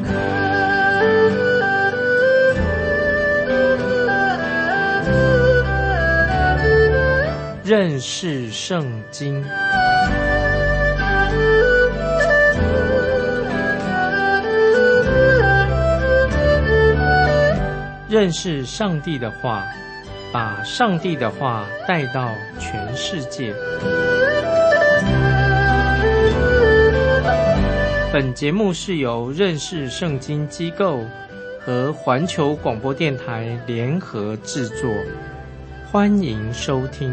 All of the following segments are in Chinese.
认识圣经。认识上帝的话，把上帝的话带到全世界。本节目是由认识圣经机构和环球广播电台联合制作，欢迎收听。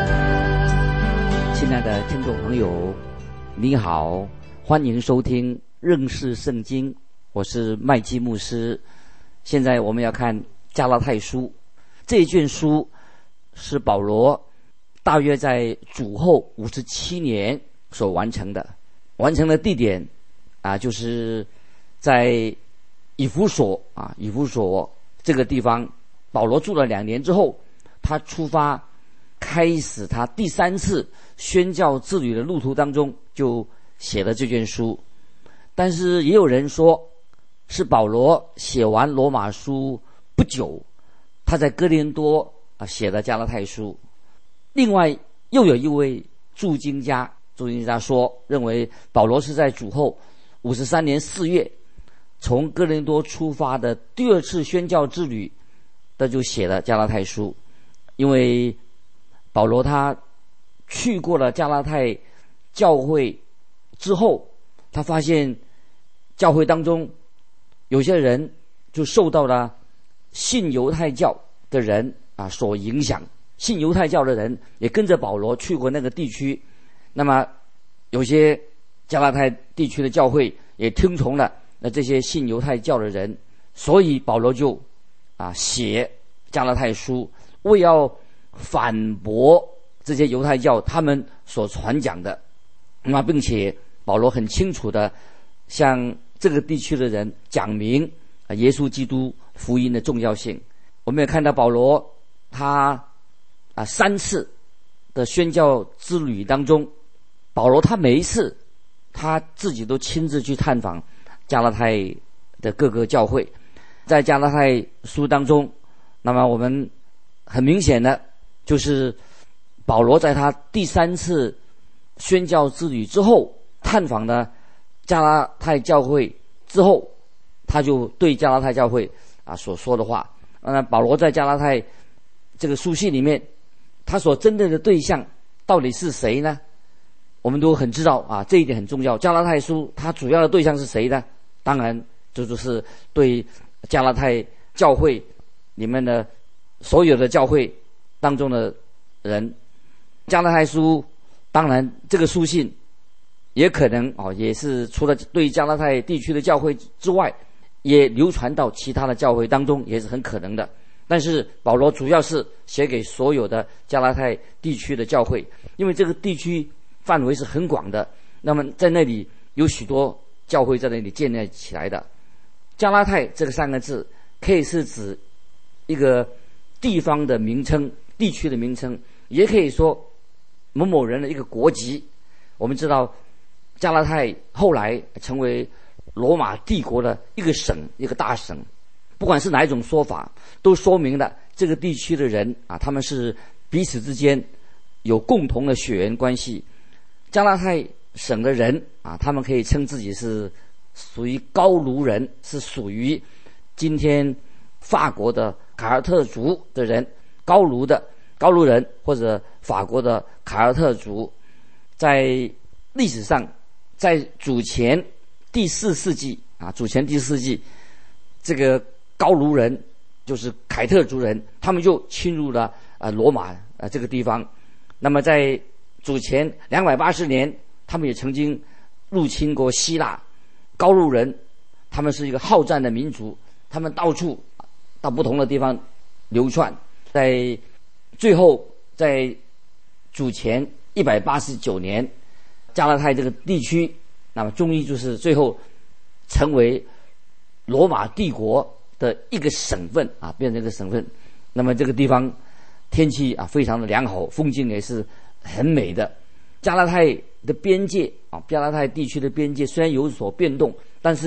亲爱的听众朋友，你好，欢迎收听认识圣经，我是麦基牧师。现在我们要看加拉太书，这一卷书是保罗大约在主后57年所完成的，完成的地点就是在以弗所这个地方。保罗住了2年之后，他出发开始他第3次宣教之旅的路途当中，就写了这卷书。但是也有人说是保罗写完罗马书不久，他在哥林多写的加拉太书。另外又有一位注经家说，认为保罗是在主后53年4月从哥林多出发的第2次宣教之旅，他就写了加拉太书。因为保罗他去过了加拉太教会之后，他发现教会当中有些人就受到了信犹太教的人所影响，信犹太教的人也跟着保罗去过那个地区。那么有些加拉太地区的教会也听从了这些信犹太教的人，所以保罗就写加拉太书，为要反驳这些犹太教他们所传讲的。那并且保罗很清楚的向这个地区的人讲明耶稣基督福音的重要性。我们也看到保罗他3次的宣教之旅当中，保罗他每一次他自己都亲自去探访加拉太的各个教会。在加拉太书当中，那么我们很明显的就是保罗在他第3次宣教之旅之后，探访了加拉太教会之后，他就对加拉太教会所说的话。那保罗在加拉太这个书信里面，他所针对的对象到底是谁呢？我们都很知道这一点很重要。加拉太书它主要的对象是谁呢？当然这就是对加拉太教会里面的所有的教会当中的人。加拉太书当然这个书信也可能也是除了对加拉太地区的教会之外，也流传到其他的教会当中，也是很可能的。但是保罗主要是写给所有的加拉太地区的教会，因为这个地区范围是很广的，那么在那里有许多教会在那里建立起来的。加拉太这个3个字可以是指一个地方的名称，地区的名称，也可以说某某人的一个国籍。我们知道加拉太后来成为罗马帝国的一个省，一个大省。不管是哪一种说法，都说明了这个地区的人他们是彼此之间有共同的血缘关系。加拉太省的人他们可以称自己是属于高卢人，是属于今天法国的凯尔特族的人，高卢人或者法国的凯尔特族。在历史上，在主前第4世纪这个高卢人就是凯特族人，他们就侵入了罗马这个地方。那么在主前280年，他们也曾经入侵过希腊。高卢人他们是一个好战的民族，他们到处到不同的地方流窜。在最后在主前189年，加拉太这个地区那么终于就是最后成为罗马帝国的一个省份变成一个省份。那么这个地方天气非常的良好，风景也是很美的。加拉太的边界加拉太地区的边界虽然有所变动，但是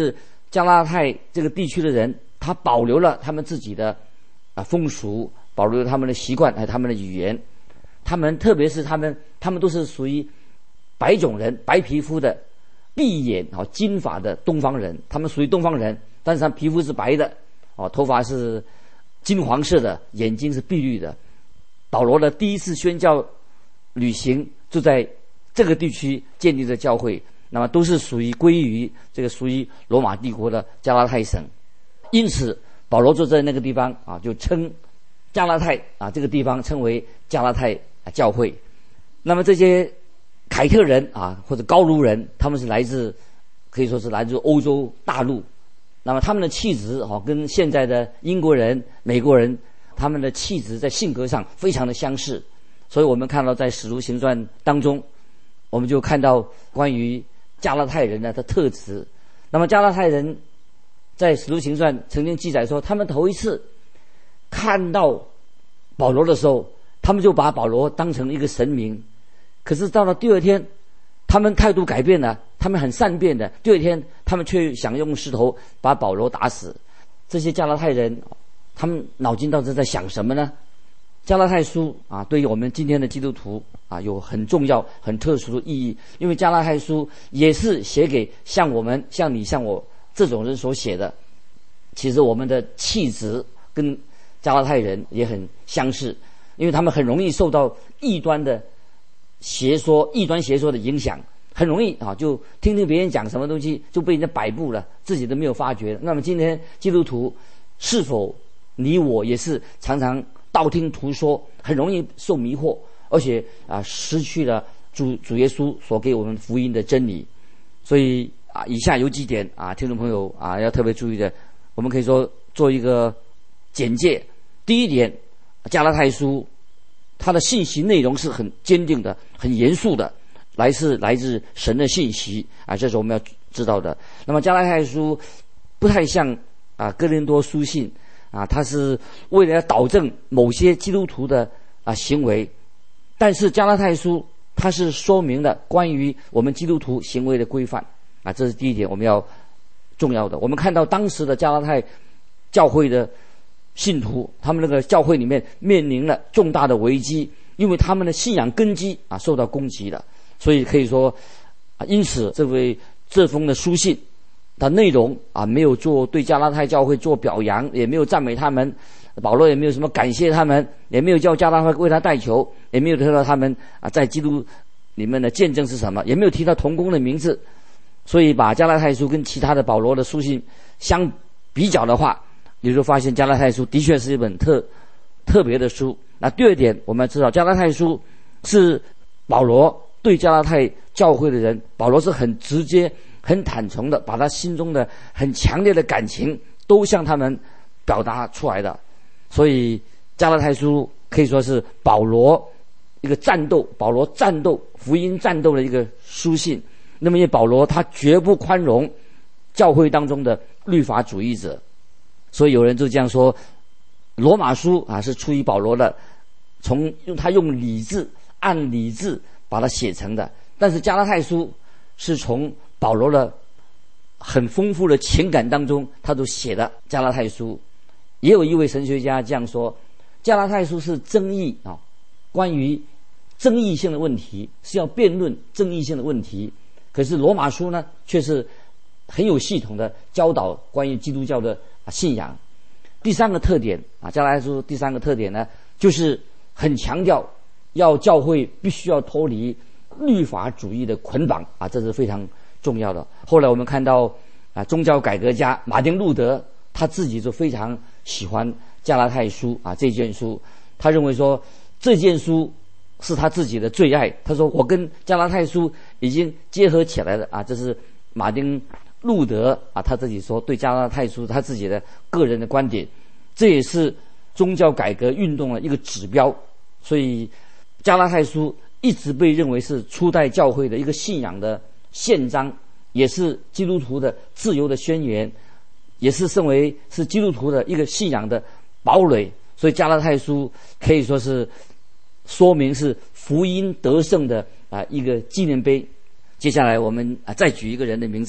加拉太这个地区的人，他保留了他们自己的风俗，保留了他们的习惯，还有他们的语言。他们特别是他们都是属于白种人，白皮肤的，碧眼金发的东方人。他们属于东方人，但是他皮肤是白的头发是金黄色的，眼睛是碧绿的。保罗的第一次宣教旅行就在这个地区建立的教会，那么都是归于这个属于罗马帝国的加拉太省。因此保罗就在那个地方就称加拉太这个地方称为加拉太教会。那么这些凯特人或者高卢人，他们是可以说是来自欧洲大陆。那么他们的气质跟现在的英国人、美国人他们的气质在性格上非常的相似。所以我们看到在使徒行传当中，我们就看到关于加拉太人的特质。那么加拉太人在使徒行传曾经记载说，他们头一次看到保罗的时候，他们就把保罗当成一个神明。可是到了第二天，他们态度改变了，他们很善变的，第二天他们却想用石头把保罗打死。这些加拉太人他们脑筋到底在想什么呢？加拉太书对于我们今天的基督徒有很重要很特殊的意义。因为加拉太书也是写给像你像我这种人所写的。其实我们的气质跟加拉太人也很相似，因为他们很容易受到异端邪说的影响，很容易就听别人讲什么东西就被人家摆布了，自己都没有发觉。那么今天基督徒是否你我也是常常道听途说，很容易受迷惑，而且失去了主耶稣所给我们福音的真理。所以以下有几点听众朋友要特别注意的，我们可以说做一个简介。第一点，加拉太书它的信息内容是很坚定的，很严肃的，来自神的信息这是我们要知道的。那么加拉太书不太像哥林多书信它是为了要导正某些基督徒的行为，但是加拉太书它是说明了关于我们基督徒行为的规范这是第一点我们要重要的。我们看到当时的加拉太教会的信徒，他们那个教会里面面临了重大的危机，因为他们的信仰根基受到攻击了。所以可以说因此这封的书信的内容没有对加拉太教会做表扬，也没有赞美他们，保罗也没有什么感谢他们，也没有叫加拉太为他代求，也没有提到他们在基督里面的见证是什么，也没有提到同工的名字。所以把加拉太书跟其他的保罗的书信相比较的话，你就发现加拉太书的确是一本特别的书。那第二点，我们要知道加拉太书是保罗对加拉太教会的人，保罗是很直接很坦诚的把他心中的很强烈的感情都向他们表达出来的。所以加拉太书可以说是保罗一个保罗战斗福音战斗的一个书信。那么因为保罗他绝不宽容教会当中的律法主义者，所以有人就这样说，罗马书是出于保罗的，他用理智按理智把它写成的。但是加拉太书是从保罗的很丰富的情感当中他都写的加拉太书。也有一位神学家这样说，加拉太书是争议关于争议性的问题，是要辩论争议性的问题。可是罗马书呢却是很有系统的教导关于基督教的信仰。第三个特点加拉太书第三个特点呢，就是很强调要教会必须要脱离律法主义的捆绑这是非常重要的。后来我们看到宗教改革家马丁路德他自己就非常喜欢加拉太书这卷书，他认为说这件书是他自己的最爱。他说我跟加拉太书已经结合起来了这是马丁路德他自己说对加拉太书他自己的个人的观点，这也是宗教改革运动的一个指标。所以加拉太书一直被认为是初代教会的一个信仰的宪章，也是基督徒的自由的宣言，也是称为是基督徒的一个信仰的堡垒。所以加拉太书可以说是说明是福音得胜的一个纪念碑。接下来我们再举一个人的名字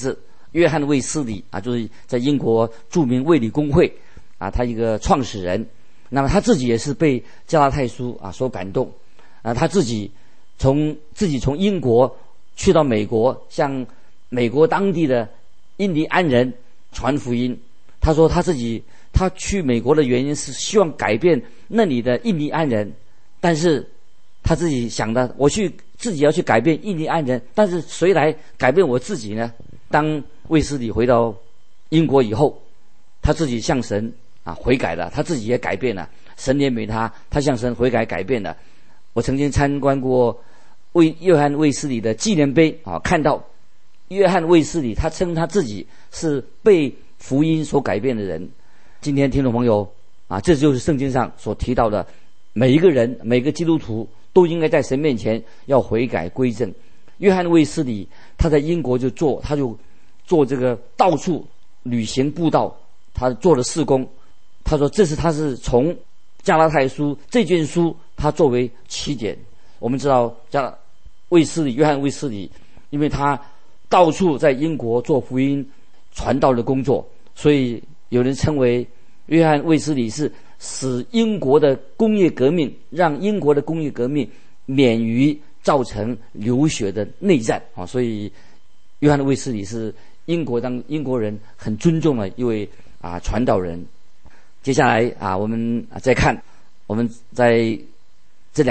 约翰卫斯理啊，就是在英国著名卫理公会啊，他一个创始人。那么他自己也是被加拉太书啊所感动啊，他自己从英国去到美国，向美国当地的印第安人传福音。他说他去美国的原因是希望改变那里的印第安人，但是他自己想的，自己要去改变印第安人，但是谁来改变我自己呢？当卫斯理回到英国以后，他自己向神悔改了，他自己也改变了，神怜悯他向神悔改变了。我曾经参观过约翰卫斯理的纪念碑看到约翰卫斯理他称他自己是被福音所改变的人。今天听众朋友这就是圣经上所提到的，每一个人每个基督徒都应该在神面前要悔改归正。约翰卫斯理他在英国他就做这个到处旅行布道，他做了事工。他说他是从加拉太书这卷书他作为起点。我们知道约翰卫斯理因为他到处在英国做福音传道的工作，所以有人称为约翰卫斯理是使英国的工业革命，让英国的工业革命免于造成流血的内战所以约翰卫斯理是英国人很尊重的一位传道人。接下来我们再看，我们在这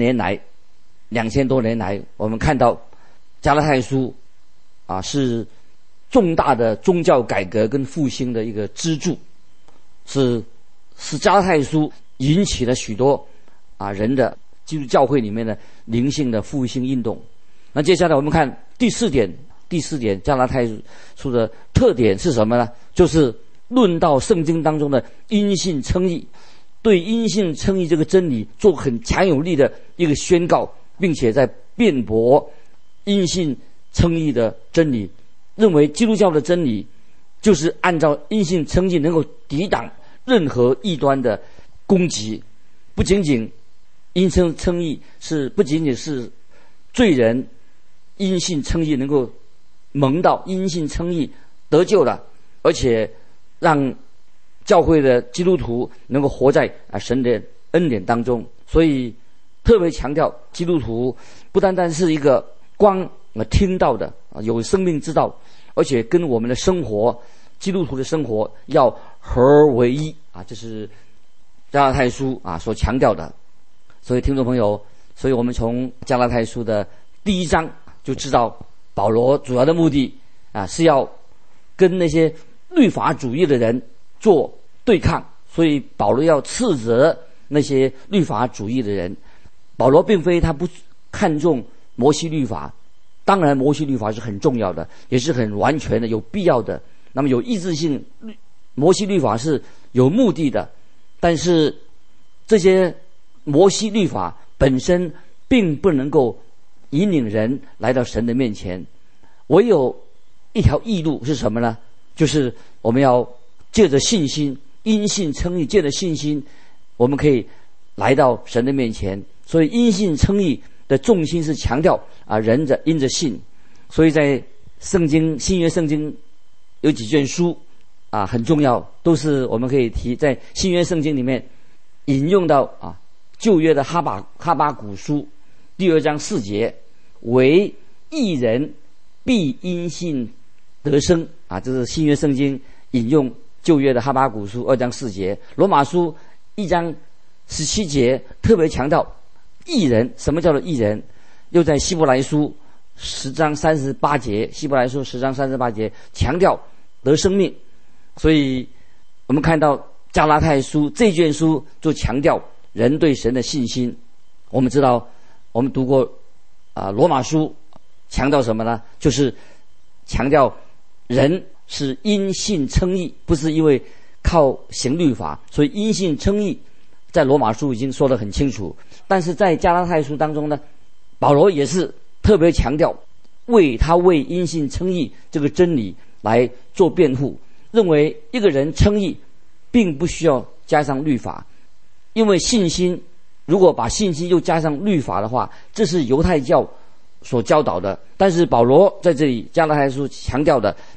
2000多年来，我们看到加拉太书是重大的宗教改革跟复兴的一个支柱，是加拉太书引起了许多人的基督教会里面的灵性的复兴运动。那接下来我们看第四点，加拉太书的特点是什么呢？就是论到圣经当中的因信称义，对因信称义这个真理做很强有力的一个宣告，并且在辩驳因信称义的真理，认为基督教的真理就是按照因信称义能够抵挡任何异端的攻击。不仅仅因信称义不仅仅是罪人因信称义能够蒙到因信称义得救了，而且让教会的基督徒能够活在神的恩典当中。所以特别强调基督徒不单单是一个光听到的有生命之道，而且跟我们的生活，基督徒的生活要合而为一这是加拉太书所强调的。所以听众朋友，所以我们从加拉太书的第1章就知道，保罗主要的目的是要跟那些律法主义的人做对抗，所以保罗要斥责那些律法主义的人。保罗并非他不看重摩西律法，当然摩西律法是很重要的，也是很完全的，有必要的，那么有意志性，摩西律法是有目的的，但是这些摩西律法本身并不能够引领人来到神的面前，唯有一条义路是什么呢？就是我们要借着信心，因信称义，借着信心我们可以来到神的面前。所以因信称义的重心是强调人因着信。所以在圣经新约圣经有几卷书很重要，都是我们可以提在新约圣经里面引用到旧约的哈巴谷书第2章4节，为义人必因信得生这是新约圣经引用旧约的哈巴谷书2章4节。罗马书1章17节特别强调义人，什么叫做义人？又在希伯来书10章38节，希伯来书10章38节强调得生命。所以我们看到加拉太书这卷书就强调人对神的信心。我们知道我们读过罗马书强调什么呢？就是强调人是因信称义，不是因为靠行律法。所以因信称义在罗马书已经说得很清楚，但是在加拉太书当中呢，保罗也是特别强调为因信称义这个真理来做辩护，认为一个人称义并不需要加上律法，因为信心如果把信心又加上律法的话，这是犹太教所教导的。但是保罗在这里加拉太书强调的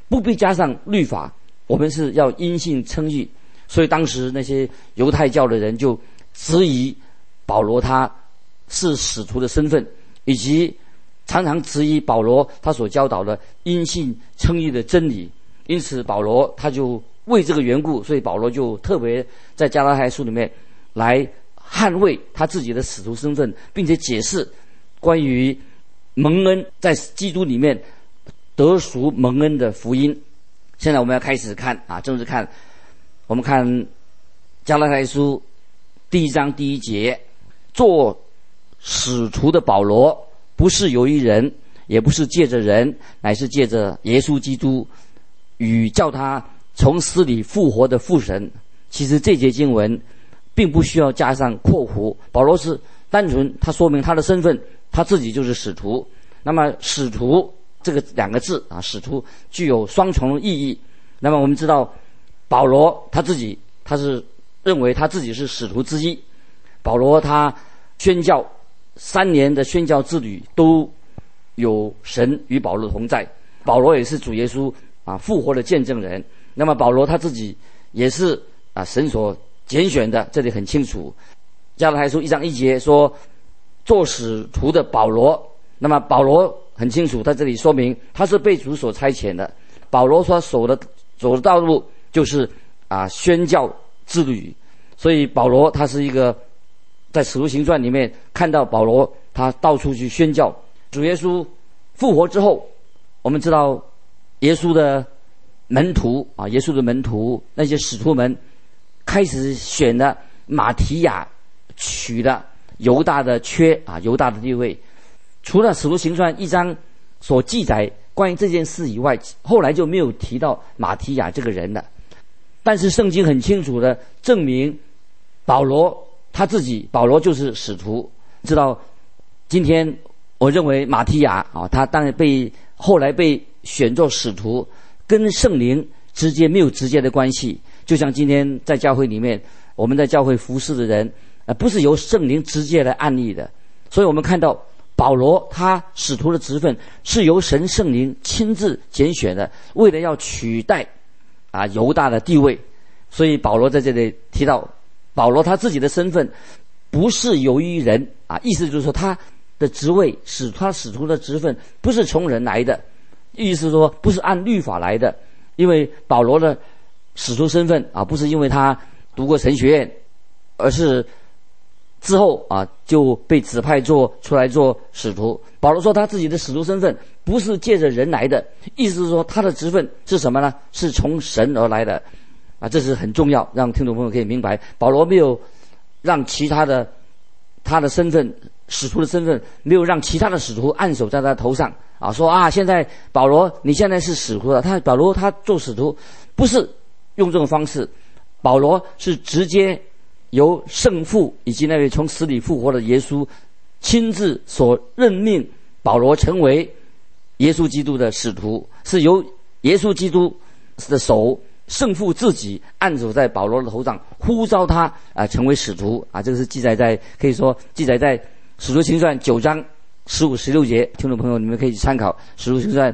不必加上律法，我们是要因信称义。所以当时那些犹太教的人就质疑保罗他是使徒的身份，以及常常质疑保罗他所教导的因信称义的真理。因此保罗他就为这个缘故，所以保罗就特别在加拉太书里面来捍卫他自己的使徒身份，并且解释关于蒙恩在基督里面得赎蒙恩的福音。现在我们要开始看正式看，我们看加拉太书第1章第1节，做使徒的保罗不是由于人，也不是借着人，乃是借着耶稣基督与叫他从死里复活的父神。其实这节经文并不需要加上括弧，保罗是单纯他说明他的身份，他自己就是使徒。那么使徒这个2个字使徒具有双重意义。那么我们知道保罗他自己他是认为他自己是使徒之一。保罗他宣教3年的宣教之旅都有神与保罗同在，保罗也是主耶稣复活的见证人。那么保罗他自己也是神所拣选的，这里很清楚。加拉太书1章1节说做使徒的保罗，那么保罗很清楚，在这里说明他是被主所差遣的。保罗说走的道路就是宣教之旅，所以保罗他是一个在使徒行传里面看到保罗他到处去宣教。主耶稣复活之后，我们知道耶稣的门徒那些使徒们开始选了马提亚取了犹大的缺犹大的地位。除了使徒行传1章所记载关于这件事以外，后来就没有提到马提亚这个人了。但是圣经很清楚的证明保罗他自己，保罗就是使徒。知道今天我认为马提亚他当然后来被选作使徒，跟圣灵没有直接的关系。就像今天在教会里面，我们在教会服侍的人不是由圣灵直接来按立的。所以我们看到保罗他使徒的职分是由神圣灵亲自拣选的，为了要取代犹大的地位。所以保罗在这里提到保罗他自己的身份不是由于人意思就是说他的职位他使徒的职分不是从人来的，意思是说不是按律法来的。因为保罗的使徒身份不是因为他读过神学院，而是之后就被指派出来做使徒。保罗说他自己的使徒身份不是借着人来的，意思是说他的职分是什么呢？是从神而来的这是很重要，让听众朋友可以明白。保罗没有让他的身份使徒的身份没有让其他的使徒按手在他头上说现在保罗你现在是使徒了。保罗他做使徒不是用这种方式，保罗是直接由圣父以及那位从死里复活的耶稣亲自所任命保罗成为耶稣基督的使徒，是由耶稣基督的手圣父自己按手在保罗的头上，呼召他成为使徒这个是可以说记载在使徒行传9章15、16节。听众朋友你们可以参考使徒行传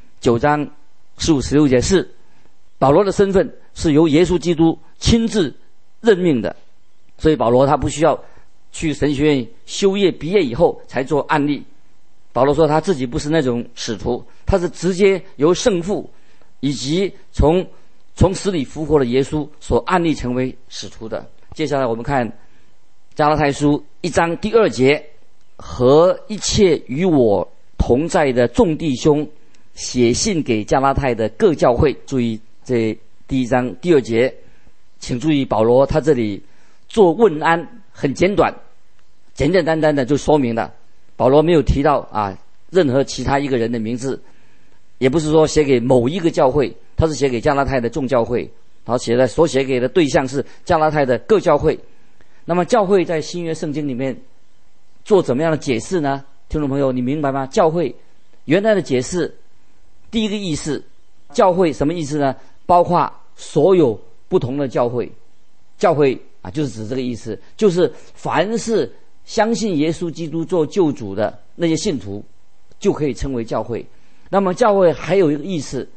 9章15、16节，是保罗的身份是由耶稣基督亲自任命的。所以保罗他不需要去神学院修业毕业以后才做案例。保罗说他自己不是那种使徒，他是直接由圣父以及从死里复活的耶稣所案例成为使徒的。接下来我们看加拉太书1章第2节，和一切与我同在的众弟兄写信给加拉太的各教会。注意这第1章第2节，请注意保罗他这里做问安很简短，简简单单的就说明了。保罗没有提到任何其他一个人的名字，也不是说写给某一个教会，他是写给加拉太的众教会，然后所写给的对象是加拉太的各教会。那么教会在新约圣经里面做怎么样的解释呢？听众朋友你明白吗？教会原来的解释，第一个意思，教会什么意思呢？包括所有不同的教会。教会就是指这个意思，就是凡是相信耶稣基督做救主的那些信徒就可以称为教会。那么教会还有一个意思，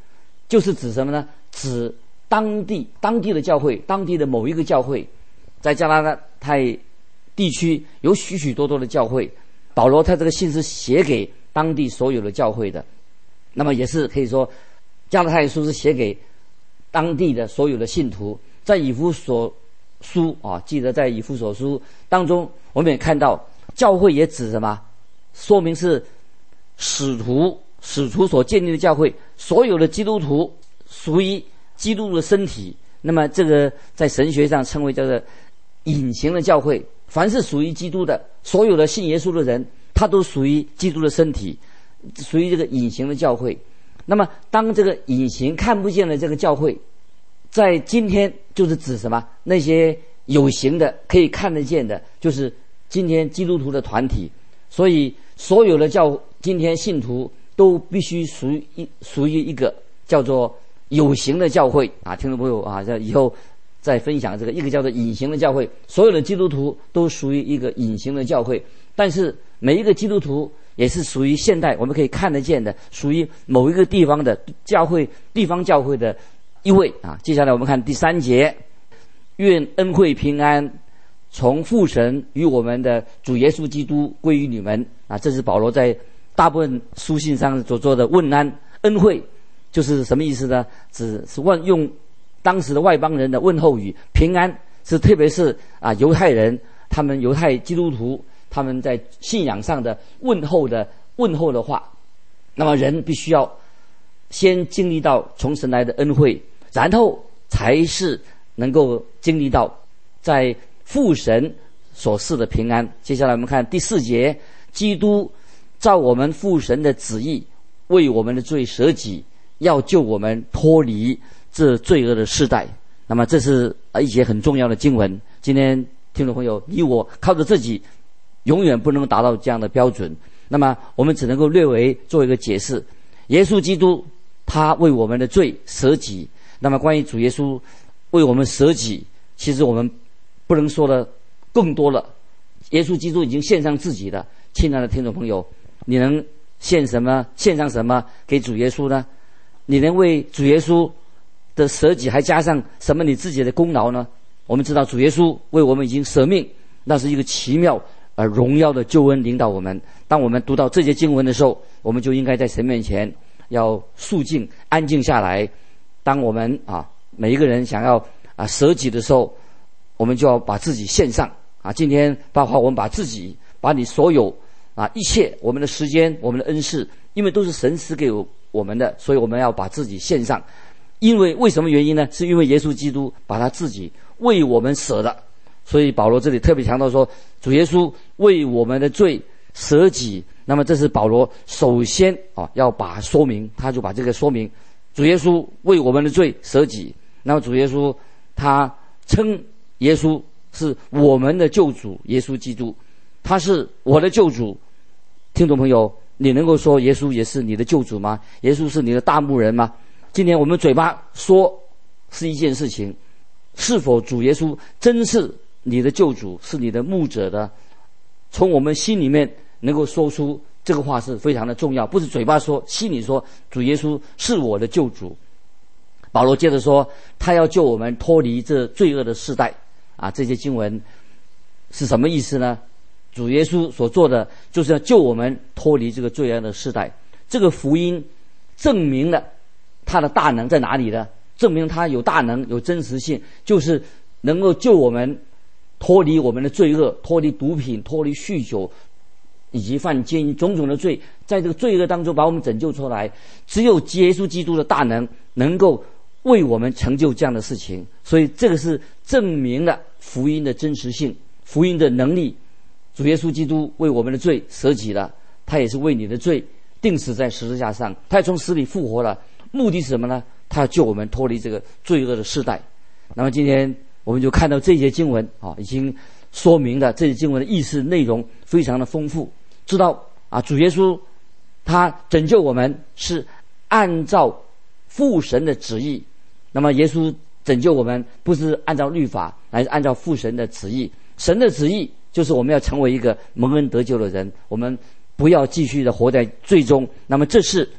就是指什么呢？指当地的教会，当地的某一个教会。在加拉太地区有许许多多的教会，保罗他这个信是写给当地所有的教会的。那么也是可以说，加拉太书是写给当地的所有的信徒。在以弗所书记得在以弗所书当中，我们也看到教会也指什么？说明是使徒所建立的教会，所有的基督徒属于基督的身体。那么这个在神学上称为叫做隐形的教会。凡是属于基督的，所有的信耶稣的人，他都属于基督的身体，属于这个隐形的教会。那么当这个隐形看不见的这个教会，在今天就是指什么？那些有形的可以看得见的，就是今天基督徒的团体。所以所有的今天信徒都必须属于一个叫做有形的教会啊。听众朋友啊，以后再分享这个一个叫做隐形的教会。所有的基督徒都属于一个隐形的教会，但是每一个基督徒也是属于现代我们可以看得见的，属于某一个地方的教会，地方教会的一位啊。接下来我们看第3节，愿恩惠平安从父神与我们的主耶稣基督归于你们啊。这是保罗在大部分书信上所做的问安。恩惠就是什么意思呢？只是用当时的外邦人的问候语。平安是特别是犹太人，他们犹太基督徒他们在信仰上的问候的话。那么人必须要先经历到从神来的恩惠，然后才是能够经历到在父神所赐的平安。接下来我们看第4节，基督照我们父神的旨意为我们的罪舍己，要救我们脱离这罪恶的世代。那么这是一节很重要的经文。今天听众朋友，你我靠着自己永远不能达到这样的标准，那么我们只能够略微做一个解释。耶稣基督他为我们的罪舍己。那么关于主耶稣为我们舍己，其实我们不能说的更多了。耶稣基督已经献上自己的。亲爱的听众朋友，你能献上什么给主耶稣呢？你能为主耶稣的舍己还加上什么你自己的功劳呢？我们知道主耶稣为我们已经舍命，那是一个奇妙而荣耀的救恩领导我们。当我们读到这些经文的时候，我们就应该在神面前要肃静安静下来。当我们每一个人想要舍己的时候，我们就要把自己献上今天包括我们把你所有一切，我们的时间，我们的恩赐，因为都是神赐给我们的，所以我们要把自己献上。为什么原因呢？是因为耶稣基督把他自己为我们舍了。所以保罗这里特别强调说，主耶稣为我们的罪舍己。那么这是保罗首先要把说明，他就把这个说明，主耶稣为我们的罪舍己。那么主耶稣他称耶稣是我们的救主，耶稣基督他是我的救主。听众朋友，你能够说耶稣也是你的救主吗？耶稣是你的大牧人吗？今天我们嘴巴说是一件事情，是否主耶稣真是你的救主，是你的牧者的，从我们心里面能够说出这个话是非常的重要。不是嘴巴说，心里说主耶稣是我的救主。保罗接着说，他要救我们脱离这罪恶的世代这些经文是什么意思呢？主耶稣所做的就是要救我们脱离这个罪恶的世代。这个福音证明了他的大能在哪里呢？证明他有大能，有真实性，就是能够救我们脱离我们的罪恶，脱离毒品，脱离酗酒以及犯奸淫种种的罪，在这个罪恶当中把我们拯救出来。只有耶稣基督的大能能够为我们成就这样的事情。所以这个是证明了福音的真实性，福音的能力。主耶稣基督为我们的罪舍己了，他也是为你的罪钉死在十字架上，他也从死里复活了。目的是什么呢？他要救我们脱离这个罪恶的世代。那么今天我们就看到这些经文已经说明了这些经文的意思内容非常的丰富。知道主耶稣他拯救我们是按照父神的旨意。那么耶稣拯救我们不是按照律法，而是按照父神的旨意。神的旨意就是我们要成为一个蒙恩得救的人，我们不要继续的活在罪中。那么这是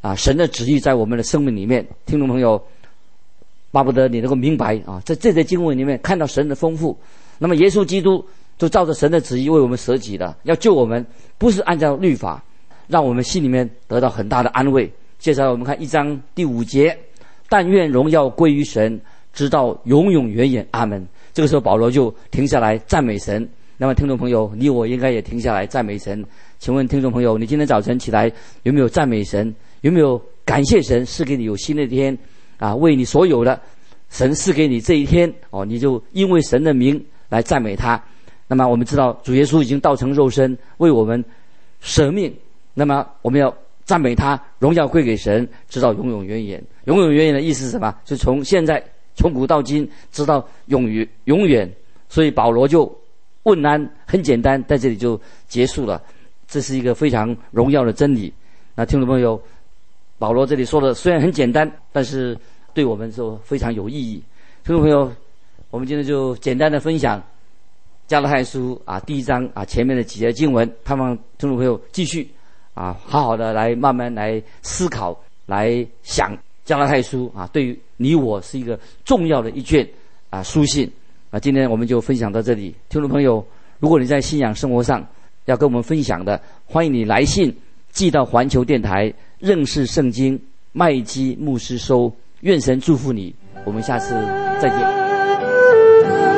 神的旨意在我们的生命里面。听众朋友，巴不得你能够明白在这些经文里面看到神的丰富。那么耶稣基督就照着神的旨意为我们舍己了，要救我们，不是按照律法，让我们心里面得到很大的安慰。接下来我们看1章第5节，但愿荣耀归于神，直到永永远远，阿们。这个时候保罗就停下来赞美神。那么听众朋友，你我应该也停下来赞美神。请问听众朋友，你今天早晨起来有没有赞美神？有没有感谢神赐给你有新的一天为你所有的神赐给你这一天你就因为神的名来赞美他。那么我们知道主耶稣已经道成肉身为我们舍命，那么我们要赞美他，荣耀归给神，直到永永远远。永永远远的意思是什么？就从现在从古到今直到永远。所以保罗就问安很简单，在这里就结束了。这是一个非常荣耀的真理。那听众朋友，保罗这里说的虽然很简单，但是对我们说非常有意义。听众朋友，我们今天就简单的分享加拉太书第1章前面的几节经文，盼望听众朋友继续好好的来慢慢来思考，来想加拉太书对于你我是一个重要的一卷书信。今天我们就分享到这里。听众朋友，如果你在信仰生活上要跟我们分享的，欢迎你来信寄到环球电台认识圣经麦基牧师收。愿神祝福你，我们下次再见。